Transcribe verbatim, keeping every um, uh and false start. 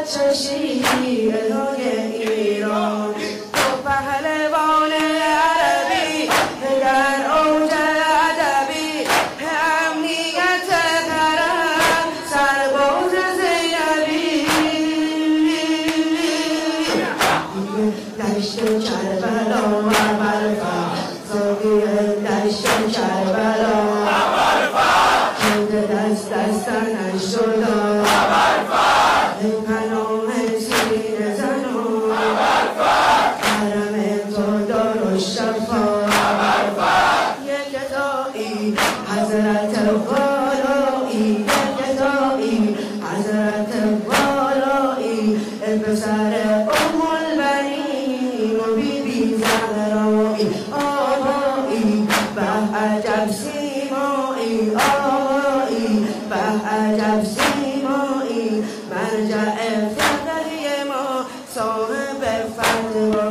چشی الهی ایران تو پهلوان عربی در اوج ادبی امنیت حرم سرباز زینبی دشت کربلا برفا زاوی دشت کربلا چند دست دستن شدا این پناه سینه زنو حرم تو دار و شفا یک دایی حضرت والایی یک دایی حضرت والایی پسر ام البنین و بی بی زهرایی آبایی به عجب سیمایی آبایی به عجب سیمایی مرجع فقهی ما صاحب فتوا